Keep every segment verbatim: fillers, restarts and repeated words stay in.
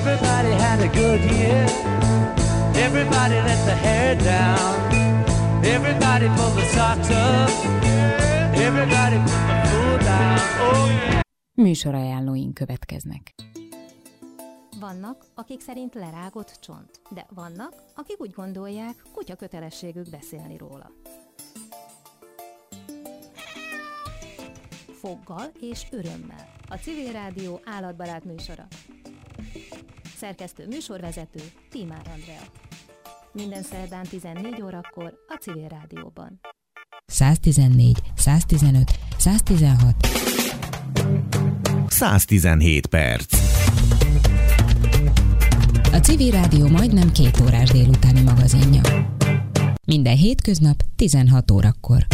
Everybody had a good year. Everybody let the hair down. Everybody pulled the socks up. Everybody put the food down. Oh yeah. Műsorajánlóink következnek. Vannak, akik szerint lerágott csont, de vannak, akik úgy gondolják, kutya kötelességük beszélni róla. Foggal és örömmel. A Civil Rádió állatbarát műsora. Szerkesztő műsorvezető Tímár Andrea. Minden szerdán tizennégy órakor a Civil Rádióban. száztizennégy, száztizenöt, száztizenhat száztizenhét perc. A Civil Rádió majdnem két órás délutáni magazinja. Minden hétköznap tizenhat órakor.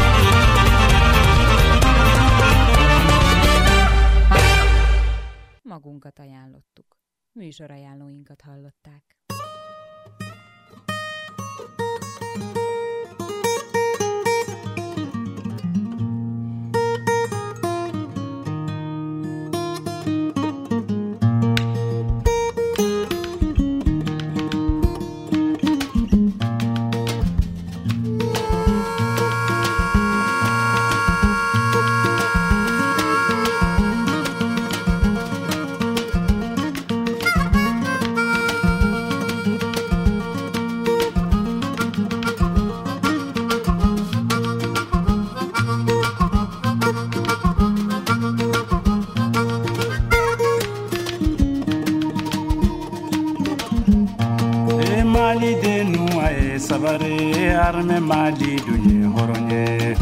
Magunkat ajánlottuk. Műsorajánlóinkat hallották. Sabare arme mali dunye horonye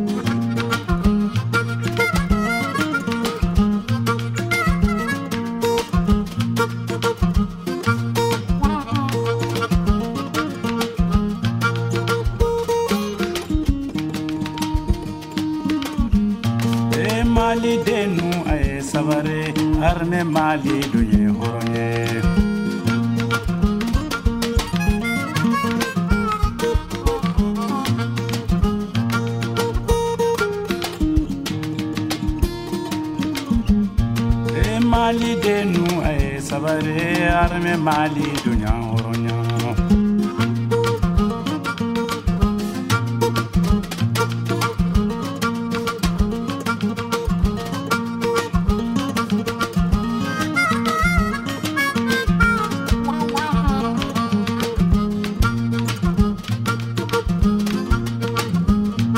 e mali denu ay sabare arme mali dunye horonye Mali denu ay sabare arme mali dunya horonya